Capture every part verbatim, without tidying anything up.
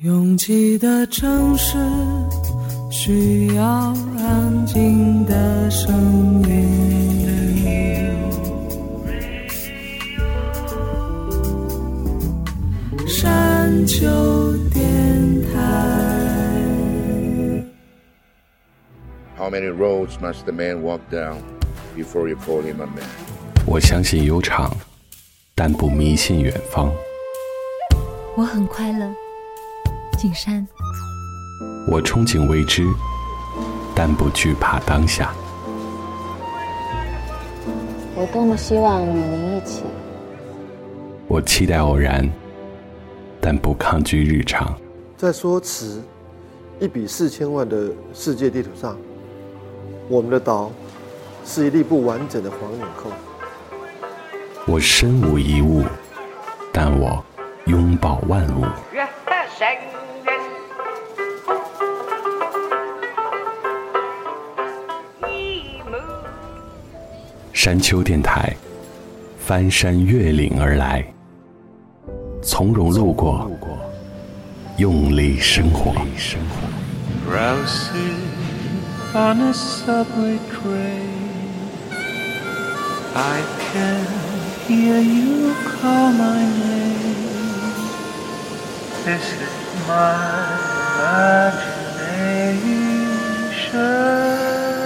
拥挤的城市需要安静的声音，山丘电台。 How many roads must the man walk down before you call him a man? 我相信悠长，但不迷信远方。 我很快乐，景山。 我憧憬未知，但不惧怕当下。 我多么希望与您一起。 我期待偶然，但不抗拒日常。 在说词一比四千万的世界地图上，我们的岛是一粒不完整的黄纽扣。 我身无一物，但我拥抱万物。山丘电台，翻山越岭而来，从容路过，用力生活。 Drowsy on a subway train, I can hear you call my name. This is my imagination.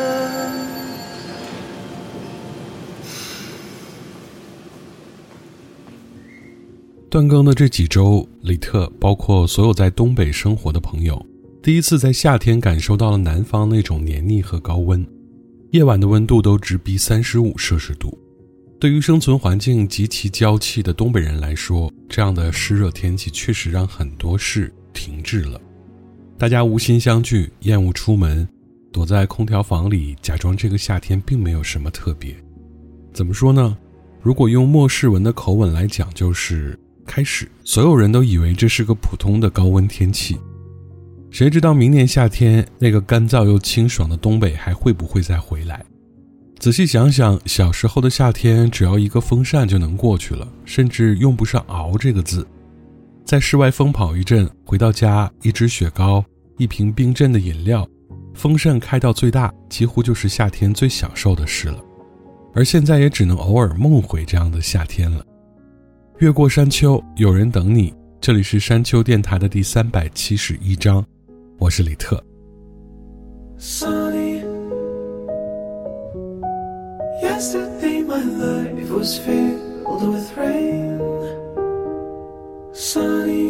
断更的这几周，李特包括所有在东北生活的朋友，第一次在夏天感受到了南方那种黏腻和高温，夜晚的温度都直逼三十五摄氏度。对于生存环境极其娇气的东北人来说，这样的湿热天气确实让很多事停滞了。大家无心相聚，厌恶出门，躲在空调房里，假装这个夏天并没有什么特别。怎么说呢？如果用末世文的口吻来讲，就是开始所有人都以为这是个普通的高温天气，谁知道明年夏天那个干燥又清爽的东北还会不会再回来。仔细想想，小时候的夏天只要一个风扇就能过去了，甚至用不上熬这个字。在室外疯跑一阵，回到家，一支雪糕，一瓶冰镇的饮料，风扇开到最大，几乎就是夏天最享受的事了。而现在也只能偶尔梦回这样的夏天了。越过山丘，有人等你。这里是山丘电台的第三百七十一章，我是李特。 Sunny, yesterday my life was filled with rain. Sunny,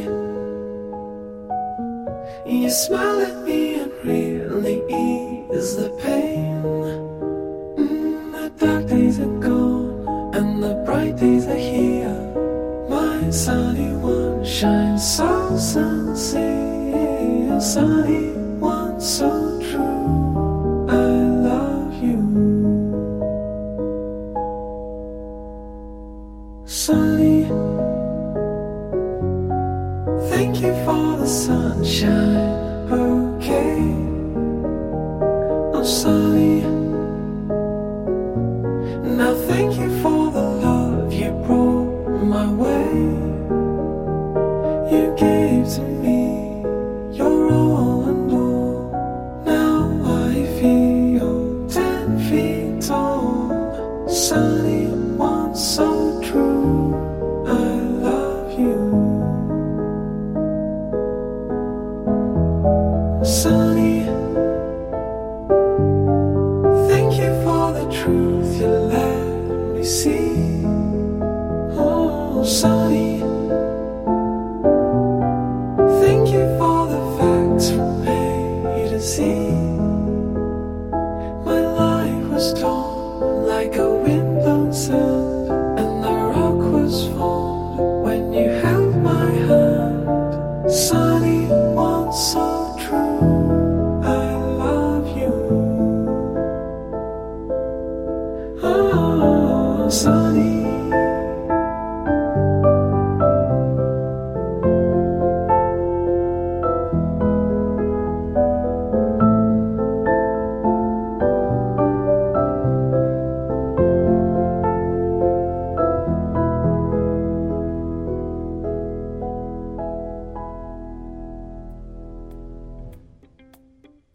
you smile at me and really ease the pain. Mm, the dark days are gone and the bright days are here.My sunny one shines so sincere, sunny one so true, I love you. Sunny, thank you for the sunshine bouquet. Oh sunny, now thank you for the love you brought my way.You gave to me your all and all. Now I feel ten feet tall. Sunny one so true, I love you. Sunny, thank you for the truth you let me see. Oh, sunny.Thank you for the facts from A to Z. My life was torn like a windblown sand, and the rock was formed when you held my hand. Sunny one so true, I love you. Oh, sunny.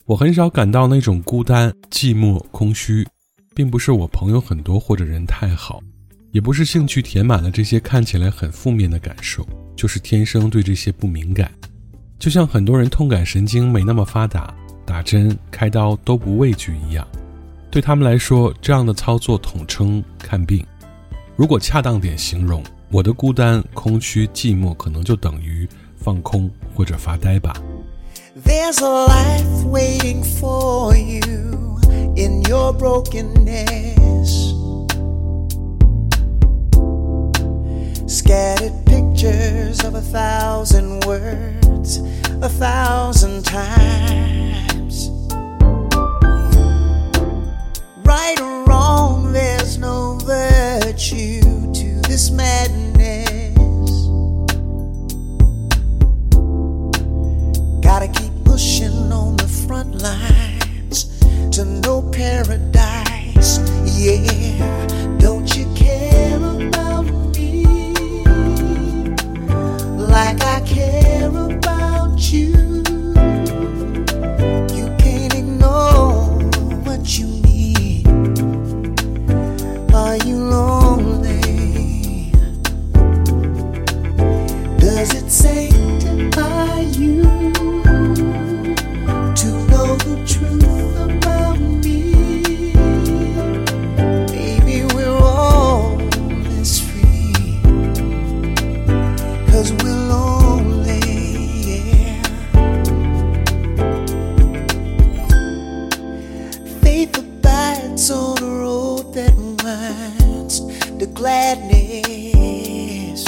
我很少感到那种孤单、寂寞、空虚，并不是我朋友很多或者人太好，也不是兴趣填满了这些看起来很负面的感受，就是天生对这些不敏感。就像很多人痛感神经没那么发达，打针、开刀都不畏惧一样，对他们来说，这样的操作统称看病。如果恰当点形容，我的孤单、空虚、寂寞可能就等于放空或者发呆吧。 There's a life waiting for you in your brokenness. Scattered pictures of a thousand words, a thousand times. Right or wrong, there's no virtue to this madness. Gotta keep pushing on the front lines to know paradise. Yeah, don't you care about me like I care about you? You can't ignore what you need. Are you lonely? Does it sanctify you to know the truth about me? Maybe we're all this free, 'cause we're lonely, yeah. Faith abides on a road that winds to gladness.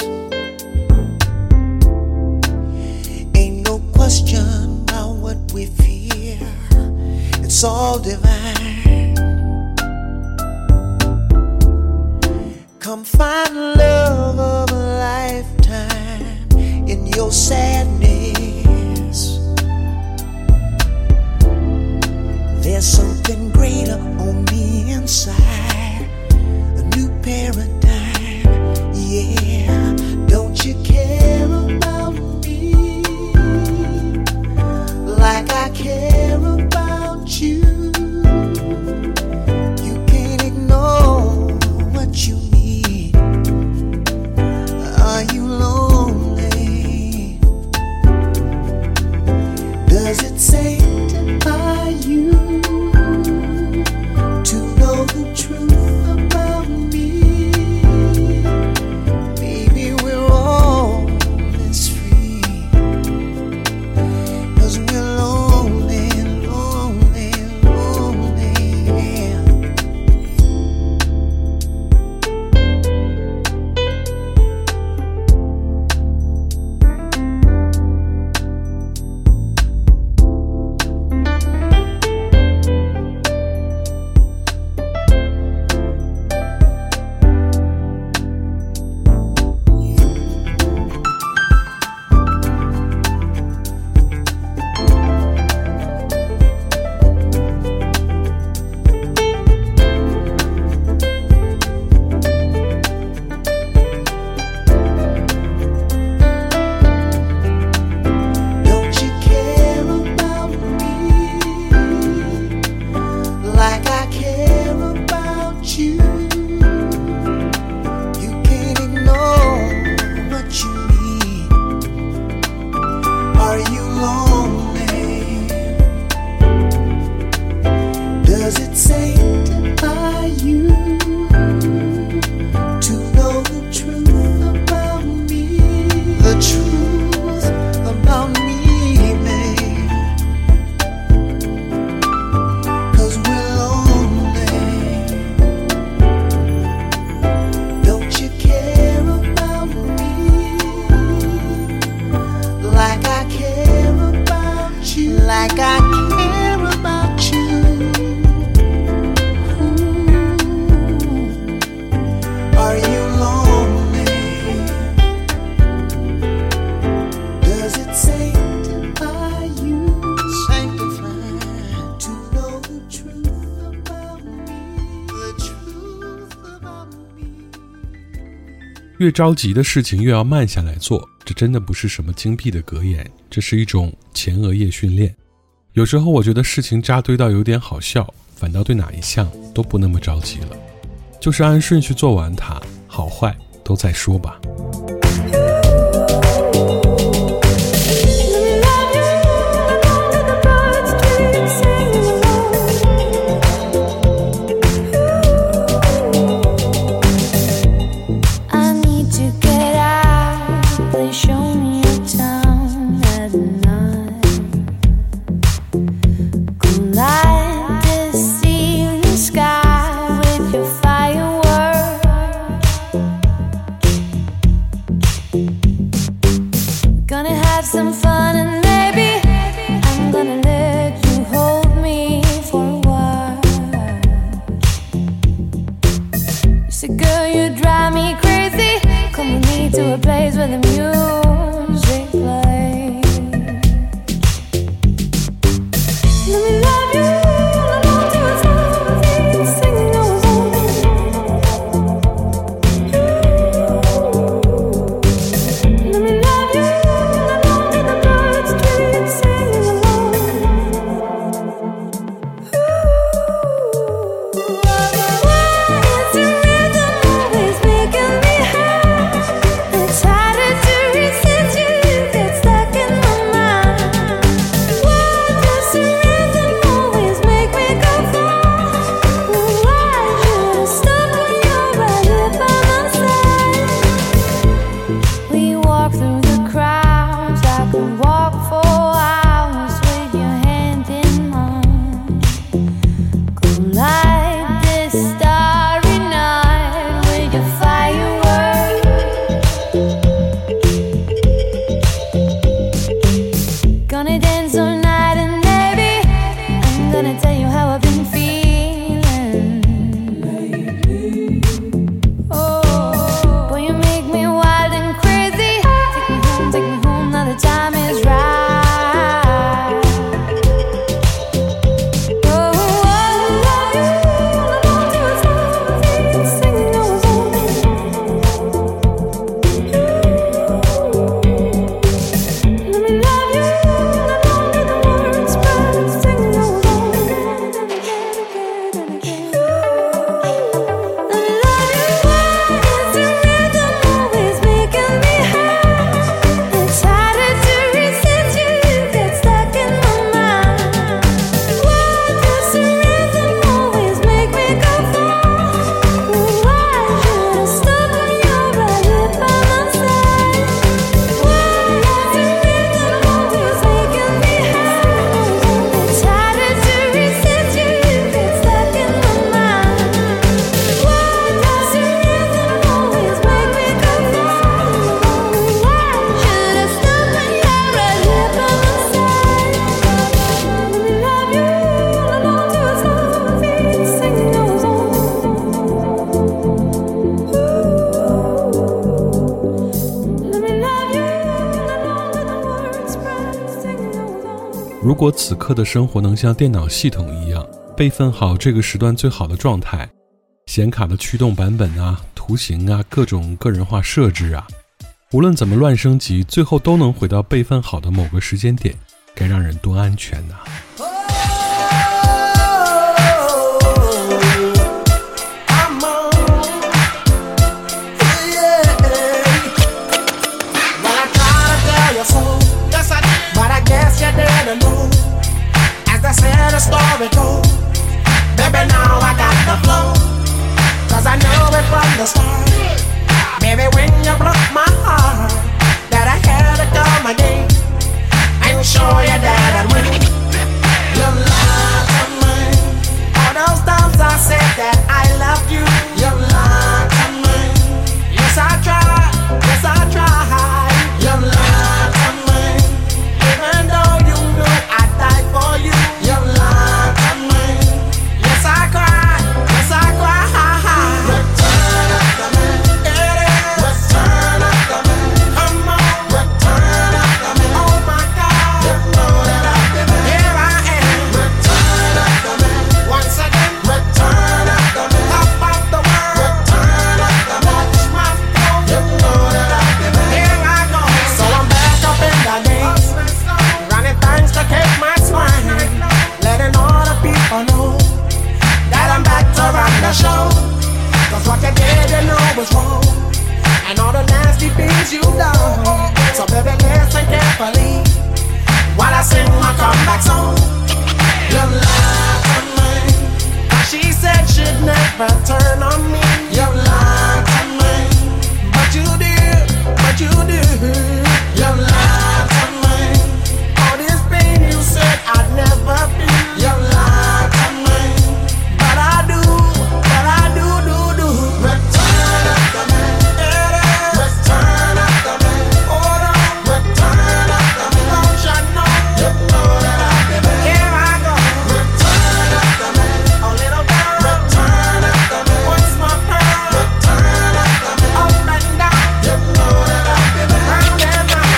Ain't no question about what we fear, it's all divine. Come find love of a lifetime in your sadness. There's something greater on the inside, a new paradigm, yeah. Don't you care about me like I care about you? You can't ignore what you need. Are you lonely? Does it sanctify you to know the truth about me? Maybe we're all this free, 'cause we're lonely, lonely, lonely, yeah. Don't you care about me like I care about you? You can't ignore what you need. Are you lonely? Does it sanctify you to know the truth about me? The truth about me, babe. 'Cause we're lonely. Don't you care about me like I care about you? Like I care about you. Ooh. Are you lonely? Does it sanctify you? Sanctify to know the truth about me. The truth about me. 越着急的事情越要慢下来做，这真的不是什么精辟的格言，这是一种前额叶训练。 有时候我觉得事情扎堆到有点好笑，反倒对哪一项都不那么着急了，就是按顺序做完它，好坏都再说吧。如果此刻的生活能像电脑系统一样备份好这个时段最好的状态，显卡的驱动版本啊、图形啊、各种个人化设置啊，无论怎么乱升级，最后都能回到备份好的某个时间点，该让人多安全啊。 The story goes, baby, now I got the flow, cause I know it from the start. Baby, when you broke my heart, that I had to come again and show you that I'd win. You lied to me. All those times I said that I loved you, you lied to me. Yes, I tried, yes, I tried. You lied to me. Even though you knew I'd die for you, you lied to me. Yes, I cried, yes, I cried. Return of the man. come back soon. You lied to me. She said she'd never turn on me. You lied to me. But you did, but you did. You lied to me. All this pain you said I'd never feel. You lied to me. But I do, but I do, do, do. Return after me. Return after me. Hold on. Return after me. Don't you know? You know that I'll be there. Here I go. Return after me. A little girl. Return after me. What's my pearl? Return after me. Up and down. You know that I'll be there. Round and round.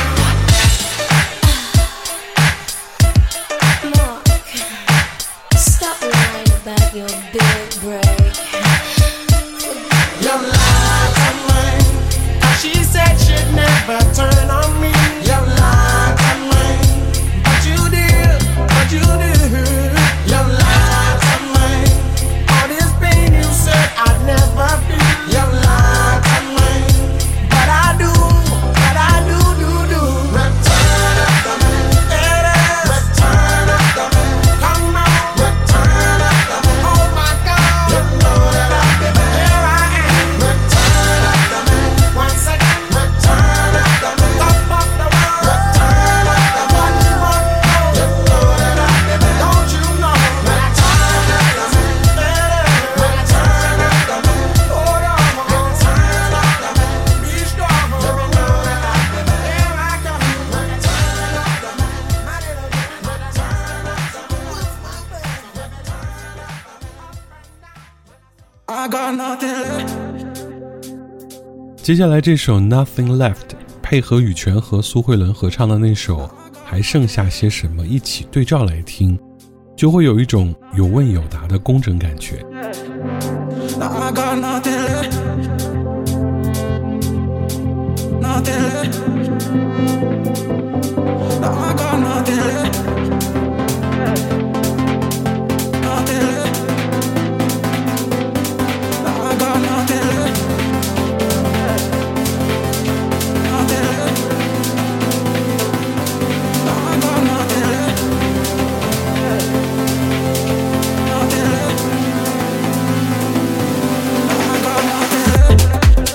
Mark, stop lying about your big break. You lied to me. She said she'd never turn on me. You lied to me. But you did, but you did. You lied to me. All this pain you said I'd never feel. You lied to me. But I do, but I do, do, do. Return after me. Return after me. Come on. Return after me. Oh my God. You know that I'll be there. Here I am. Return after me. Once again. Return after me. Top of the world. Return after me. What you want? You know that I'll be there. Don't you know? Return after me. Return after me. Hold on. Return after me. Be strong. You know that I'll be there. Here I come. Return after me. My little girl. Return after me. What's my baby? I got nothing left. 接下来这首 Nothing Left 配合羽泉和苏慧伦合唱的那首还剩下些什么一起对照来听，就会有一种有问有答的工整感觉。 Now I got nothing left. Nothing left. Now I got nothing left. Nothing left. Now I got nothing left. Nothing left. Now I got nothing left. Nothing left. Now I got nothing left.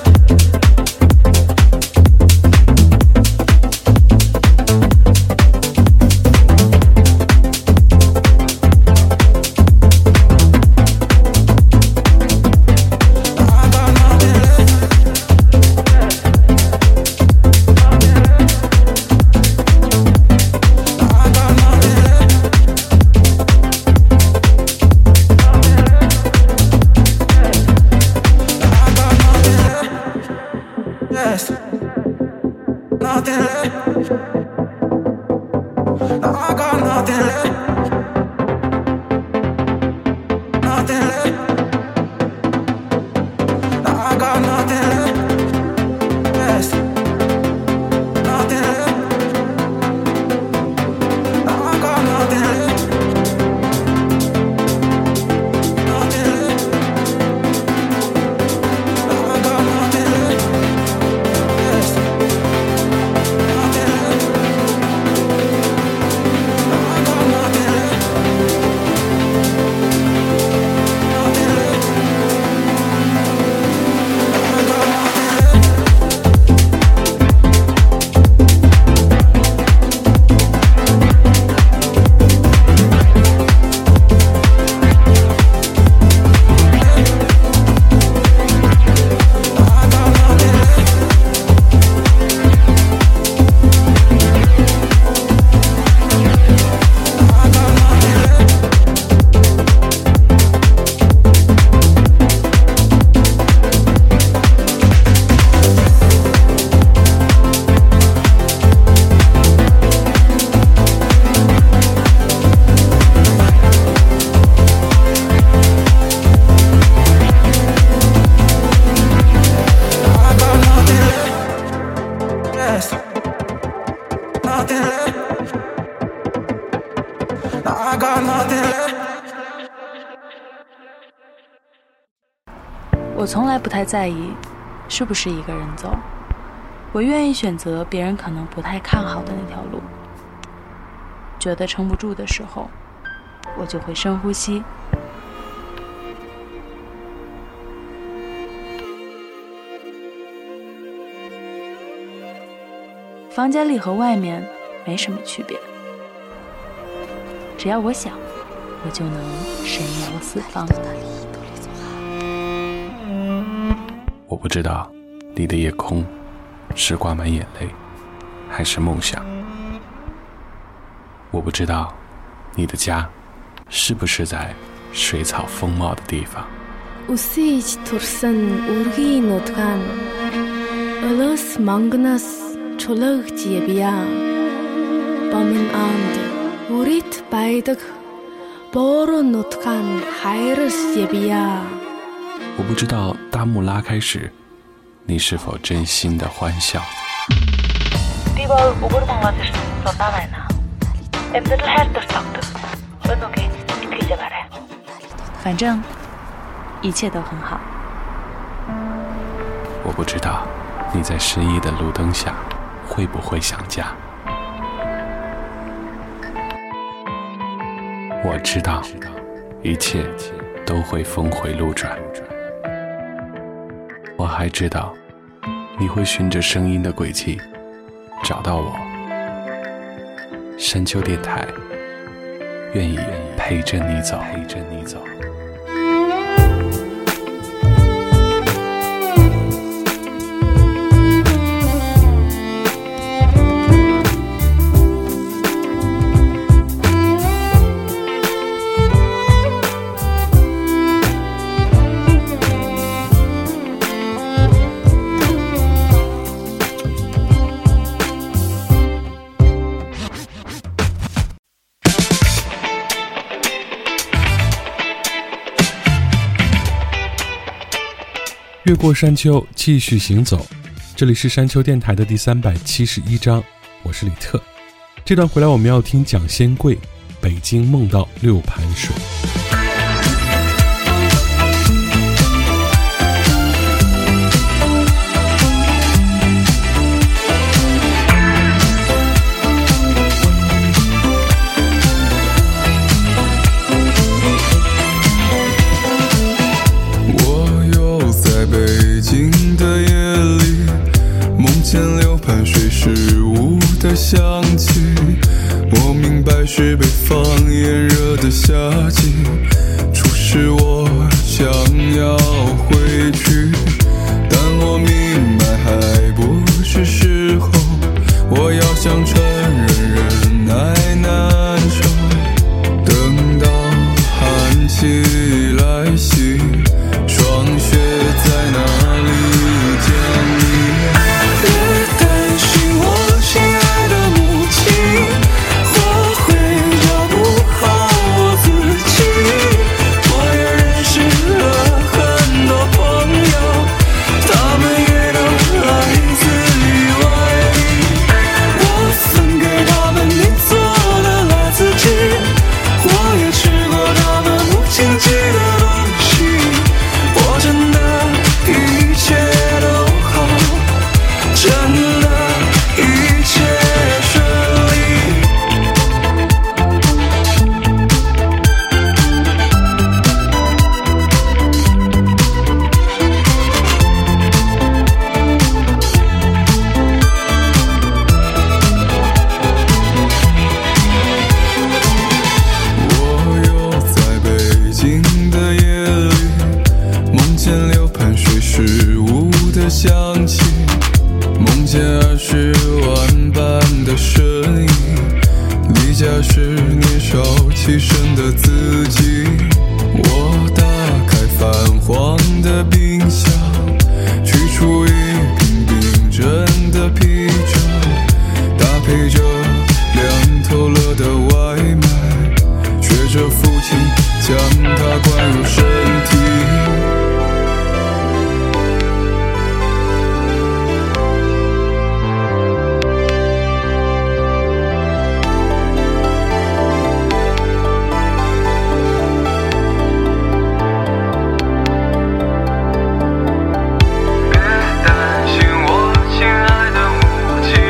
Yes. Nothing left. Now I got nothing left. Nothing left. Now I got nothing left. Yes. Nothing left. Now I got nothing left. Nothing left. Now I got nothing left. Yes. Nothing left. Now I got nothing left. Nothing left. Now I got nothing left. Yes. Nothing left. Now I got nothing left. 我从来不太在意是不是一个人走，我愿意选择别人可能不太看好的那条路。 觉得撑不住的时候，我就会深呼吸。房间里和外面没什么区别，只要我想，我就能神游四方。 我不知道你的夜空是挂满眼泪还是梦想，我不知道你的家是不是在水草丰茂的地方。 Үсэж турсан үргийн нутгаан Олос мангнаас чулаагч явъя. Бомын анд үрит байдаг бороо нутгаан хайрс явъя. 我不知道大幕拉开时你是否真心的欢笑。 反正一切都很好。 我不知道你在失意的路灯下会不会想家。我知道一切都会峰回路转。我还知道你会循着声音的轨迹找到我。山丘电台愿意陪着你走，陪着你走。 越过山丘，继续行走。这里是山丘电台的第三百七十一章，我是李特。这段回来我们要听蒋仙贵《北京梦到六盘水》。 想起我明白是北方炎热的夏季，初时我想要回去，但我明白还不是时候，我要向承认忍耐难受，等到寒气来袭，霜雪在哪里降临，别担心我亲爱的母亲，我会照顾好我自己。我也认识了很多朋友，他们也都来自于外地，我送给他们你做的辣子鸡，我也吃过他们母亲寄的东西，我真的一切都好，真的一切顺利。我又在北京的夜里，梦见流盘水时雾的香气，梦见二十万般的身影，离家时年少气盛的自己。我打开泛黄的冰箱，取出一瓶冰镇的啤酒，搭配着凉透了的外卖，学着父亲将它灌入身体。别担心我亲爱的母亲，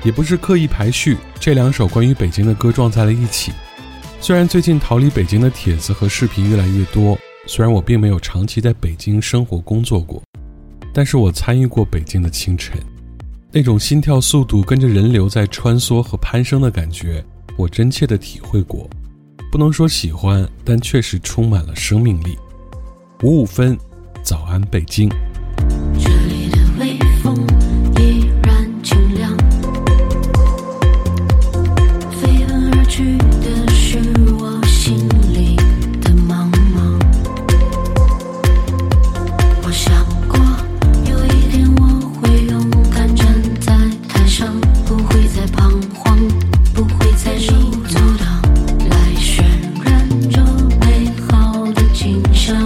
也不是刻意排序，这两首关于北京的歌撞在了一起。虽然最近逃离北京的帖子和视频越来越多，虽然我并没有长期在北京生活工作过，但是我参与过北京的清晨，那种心跳速度跟着人流在穿梭和攀升的感觉，我真切地体会过。不能说喜欢，但确实充满了生命力。五五分，早安北京。 这里的微风依然清凉，飞奔而去的是我心里的茫茫。我想过有一天我会勇敢站在台上，不会再彷徨，不会再手阻挡，来渲染这美好的景象。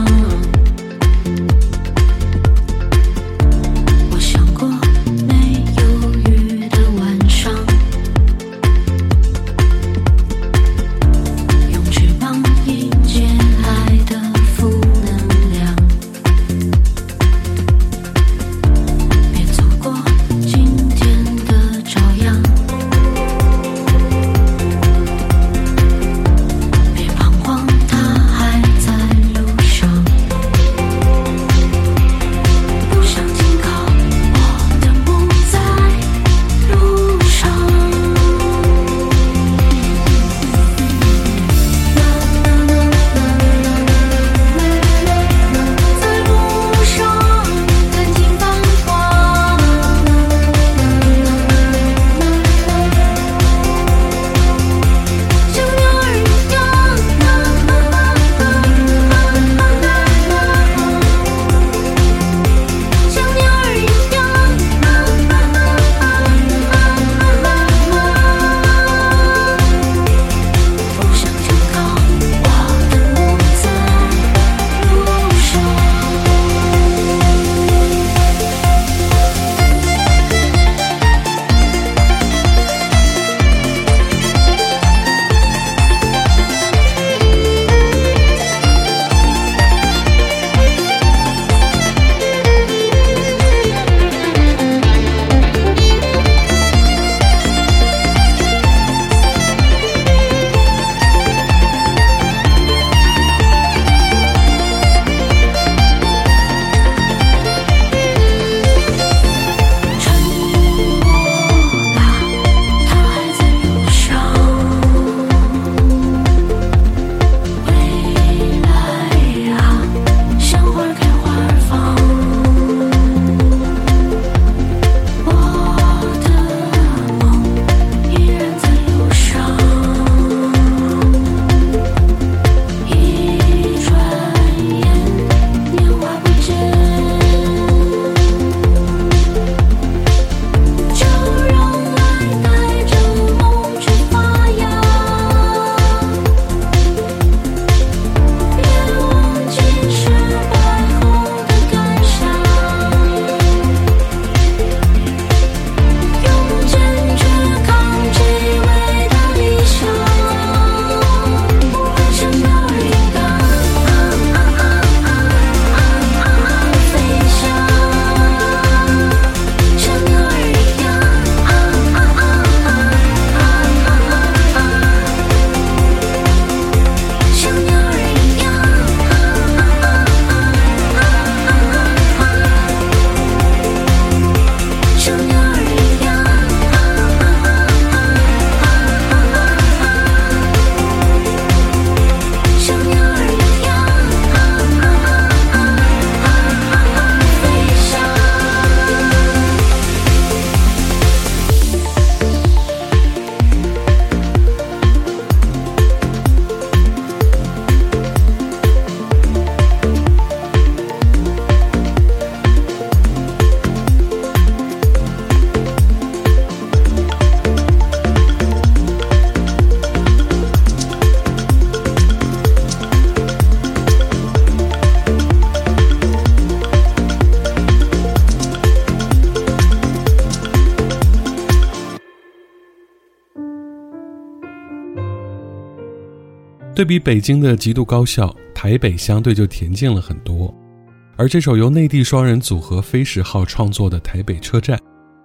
对比北京的极度高效，台北相对就恬静了很多。而这首由内地双人组合飞石号创作的《台北车站》，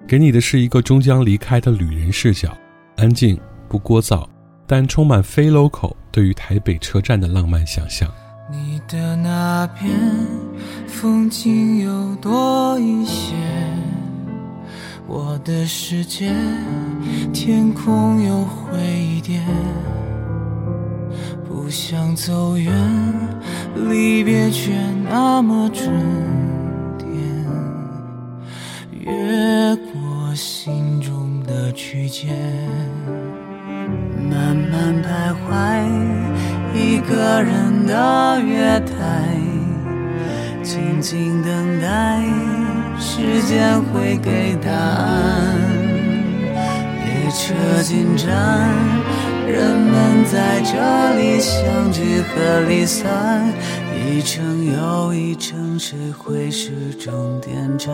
给你的是一个终将离开的旅人视角，安静不聒噪，但充满非 local 对于台北车站的浪漫想象。 你的那边风景又多一些，我的世界天空又灰一点，不想走远，离别却那么准点，越过心中的区间，慢慢徘徊一个人的月台，静静等待时间会给答案。列车进站，人们在这里相聚和离散，一程又一程，谁会是终点站？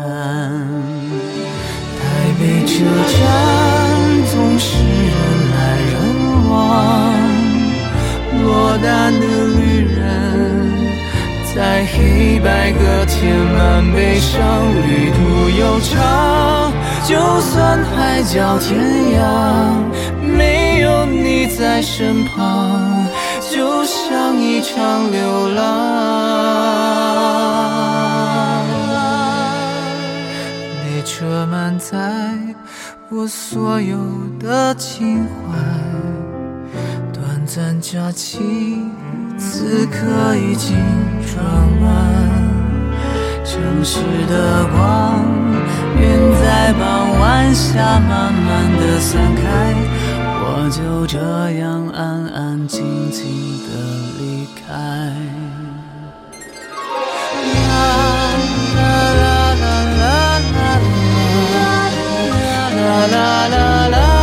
台北车站总是人来人往，落单的旅人在黑白格填满悲伤，旅途悠长，就算海角天涯，没有你在身旁，就像一场流浪。列车满载我所有的情怀，短暂假期此刻已经转弯，城市的光云在傍晚下慢慢地散开，我就这样安安静静地离开。啦啦啦啦啦啦啦啦啦啦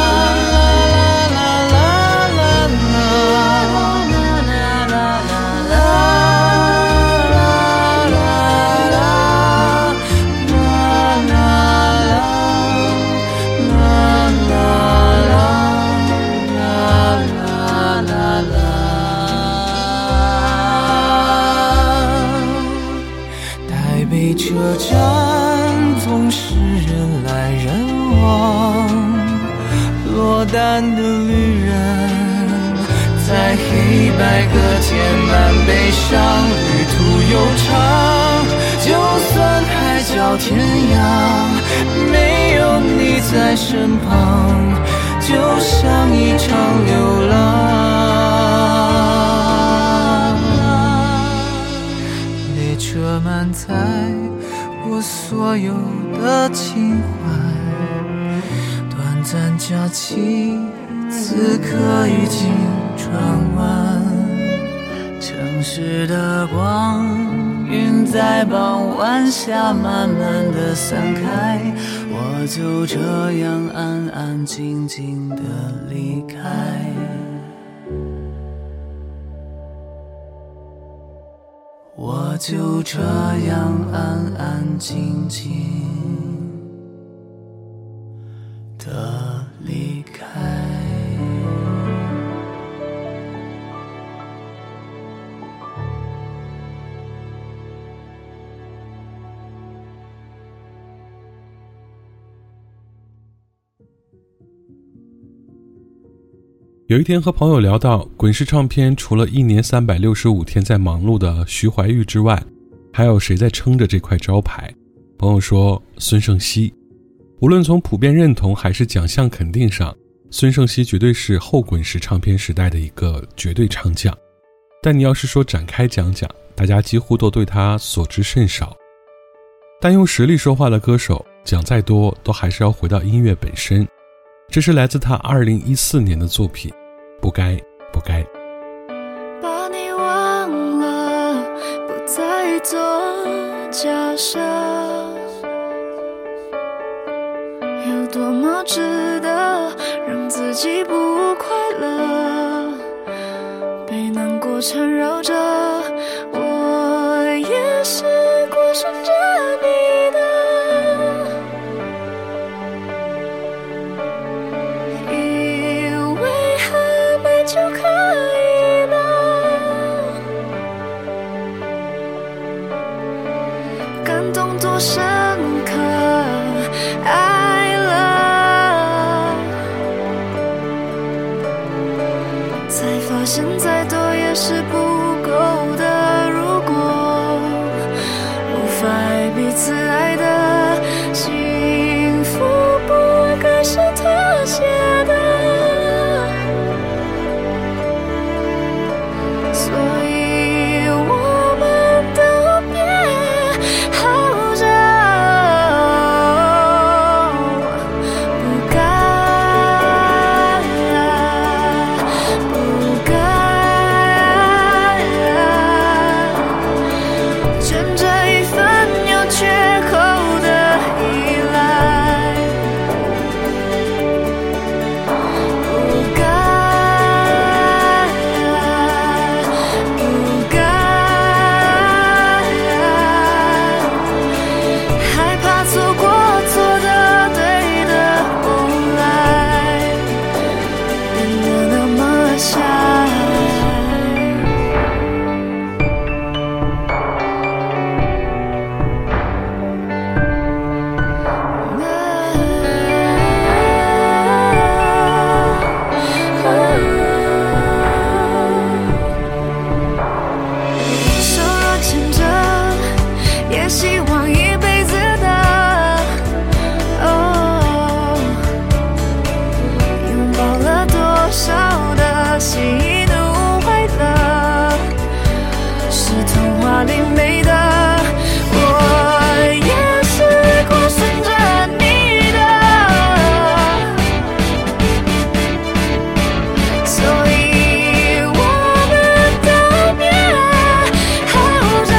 车站总是人来人往，落单的旅人在黑白格填满悲伤，旅途悠长，就算海角天涯，没有你在身旁，就像一场流浪。列车满载我所有的情怀，短暂假期此刻已经转弯，城市的光云在傍晚下慢慢地散开，我就这样安安静静地离开。我就这样安安静静的离开。 有一天和朋友聊到，滚石唱片除了一年三百六十五天在忙碌的徐怀钰之外，还有谁在撑着这块招牌？朋友说孙盛希。无论从普遍认同还是奖项肯定上，孙盛希绝对是后滚石唱片时代的一个绝对唱将。但你要是说展开讲讲，大家几乎都对他所知甚少。但用实力说话的歌手，讲再多都还是要回到音乐本身。这是来自他二零一四年的作品，不该不该。 把你忘了，不再做假设，有多么值得让自己不快乐，被难过缠绕着，我也是过顺着你的，以为很美就可以了，感动多深刻，爱彼此爱的幸福不该是妥协的，所以我们都别好着，不该不该卷着一份有缺口的依赖，不该不该害怕错过错的对的不来，变得那么狭隘。手若牵着，也希望一辈子的。哦，拥抱了多少的喜怒哀乐，是童话里美的。我也试过顺着你的，所以我们都别好着，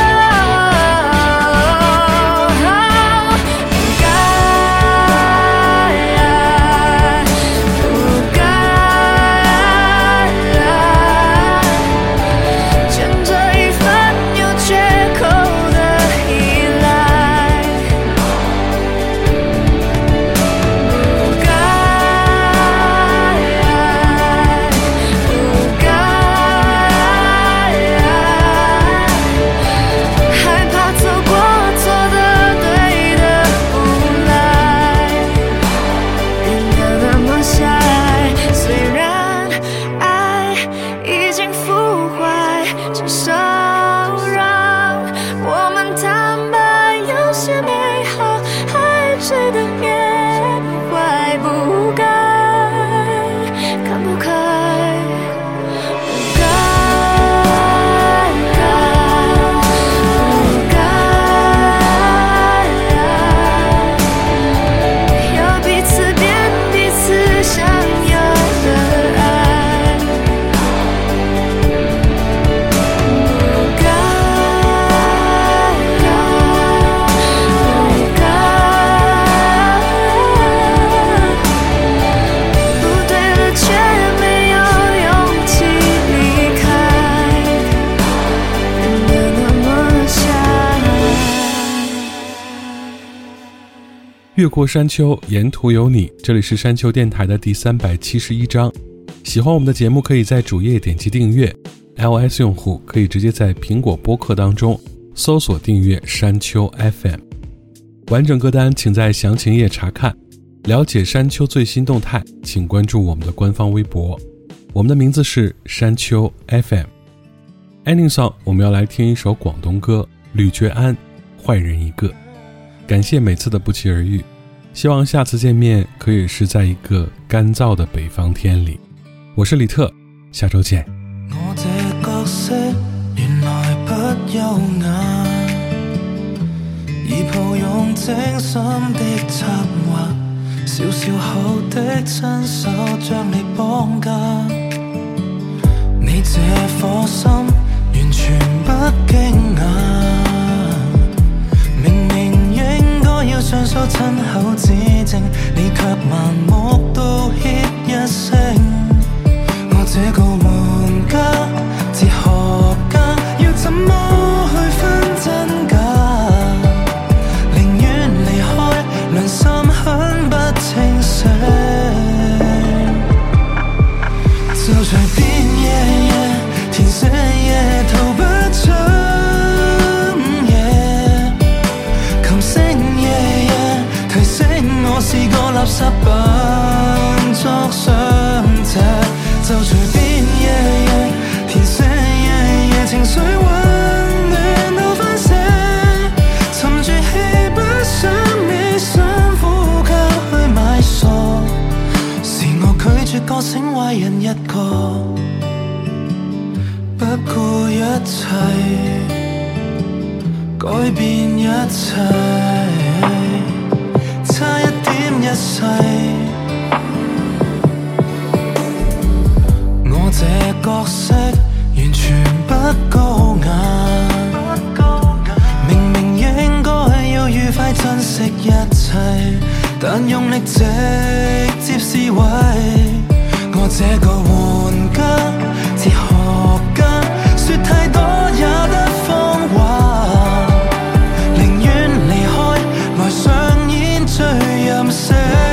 不该不该卷着一份有缺口的依赖，不该不该害怕错过错的对的不来，变得那么狭隘。虽然爱已经腐坏，至少让我们坦白，有些美好还值得缅怀。不该看不开，不该不该要彼此变彼此想要的爱，不该不该不对了却没有勇气离开，变得那么狭隘。 越过山丘，沿途有你。这里是山丘电台的第三百七十一章。喜欢我们的节目，可以在主页点击订阅。iOS 用户可以直接在苹果播客当中搜索订阅山丘 F M。完整歌单请在详情页查看。了解山丘最新动态，请关注我们的官方微博。我们的名字是山丘 F M。Ending song， 我们要来听一首广东歌，吕觉安，坏人一个。感谢每次的不期而遇，希望下次见面可以是在一个干燥的北方天里。我是李特，下周见。 我這角色原來不優雅，已抱擁精心的策劃，小小口的親手將你綁架，你這顆心完全不驚訝，明明應該要上訴親口指證，你卻盲目道歉一聲。我這個玩家哲學家要怎麼去分真假，寧願離開良心很不清醒，就隨便夜夜填寫夜逃不出夜，琴聲夜夜提醒我是個垃圾扮作上者，就隨便夜夜填寫夜夜情緒混亂到翻瀉，沉住氣醒壞人一個，不顧一切，改變一切，差一點一世。我這角色完全不高雅，明明應該要愉快珍惜一切，但用力直接撕毀我這個玩家、哲學家，說太多也得謊話，寧願離開，來上演最任性。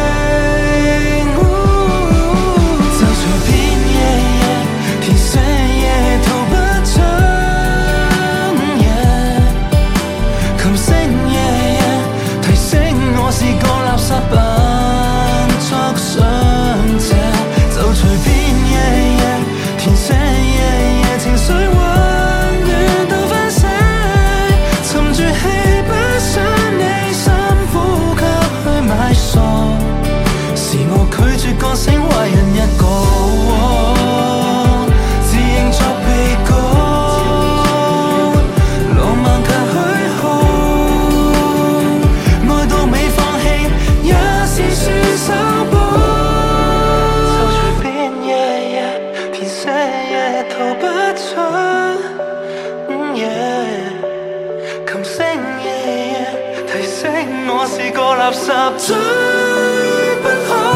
就隨便夜夜填寫夜逃不出夜，琴聲夜夜提醒我是個垃圾扮作想這，就隨便夜夜填寫夜夜情緒溫暖到翻瀉，沉住氣不想你深呼吸去買傻，是我拒絕覺醒壞人一個，自認作被告，浪漫卻虛耗，愛到未放棄也是算手保。就隨便夜夜填寫夜逃不出夜，琴聲夜夜提醒我是個垃圾，最不可